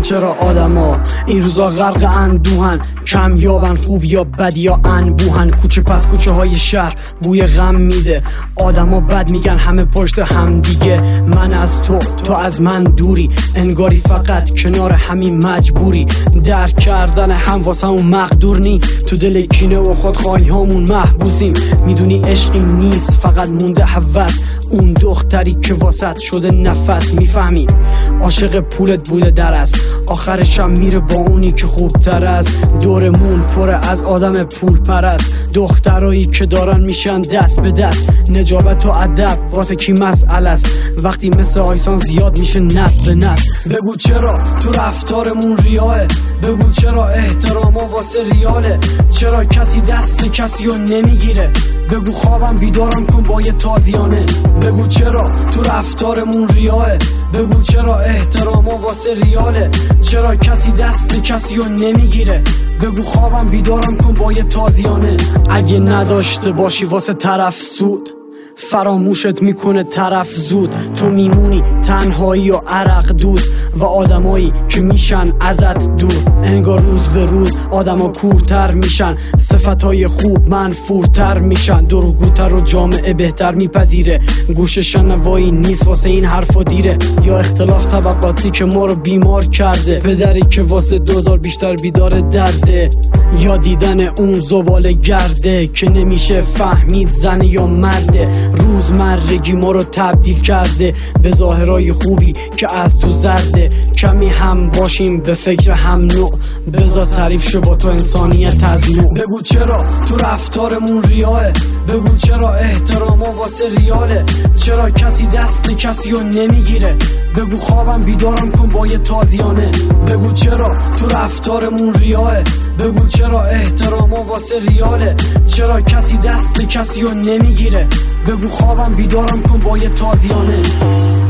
چرا آدما این روزا غرق اندوهن، کم یابن خوب یا بد یا انبوهن. کوچه پس کوچه های شهر بوی غم میده، آدما بد میگن همه پشت هم دیگه. من از تو از من دوری، انگاری فقط کنار همین مجبوری. درک کردن هم واسه اون مقدور نی، تو دل کینه و خودخواهی هامون محبوسیم. میدونی عشقی نیست فقط مونده هوس، اون دختری که واسط شده نفس. میفهمی عاشق پولت بوده درست، آخرش هم میره با اونی که خوبتر است. دورمون پر از آدم پول پرست، دخترایی که دارن میشن دست به دست. نجابت و ادب واسه کی مسئله است، وقتی مثل آیسان زیاد میشه نسل به نسل. بگو چرا تو رفتارمون ریاه، بگو چرا احتراما واسه ریاله، چرا کسی دست کسی رو نمیگیره. بگو خوابم بیدارم کن با یه تازیانه. بگو چرا تو رفتارمون ریاه، بگو چرا احتراما واسه ریاله، چرا کسی دست کسی رو نمیگیره. بگو خوابم بیدارم کن با یه تازیانه. اگه نداشته باشی واسه طرف سود، فراموشت میکنه طرف زود. تو میمونی تنهایی و عرق دود، و آدمایی که میشن ازت دور. انگار روز به روز آدما کورتر میشن، صفتای خوب منفورتر میشن. دروغگوتر و جامعه بهتر میپذیره، گوش شنوایی نیست واسه این حرفا دیره. یا اختلاف طبقاتی که ما رو بیمار کرده، پدری که واسه دوزار بیشتر بیدار درده. یا دیدن اون زباله گرده که نمیشه فهمید زنه یا مرده. روزمرگی ما رو تبدیل کرده به ظاهرای خوبی که از تو زرده. کمی هم باشیم به فکر هم نوع، بذار تعریف شه با تو انسانیت از نوع. بگو چرا تو رفتارمون ریاه، بگو چرا احتراما واسه ریاله، چرا کسی دست کسی رو نمیگیره. بگو خوابم بیدارم کن با یه تازیانه. بگو چرا تو رفتارمون ریاه، بگو چرا احتراما واسه ریاله، چرا کسی دست کسی رو نمیگیره. بگو خوابم بیدارم کن با یه تازیانه.